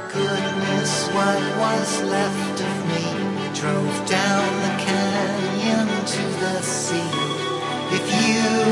goodness, what was left of me drove down the canyon to the sea. If you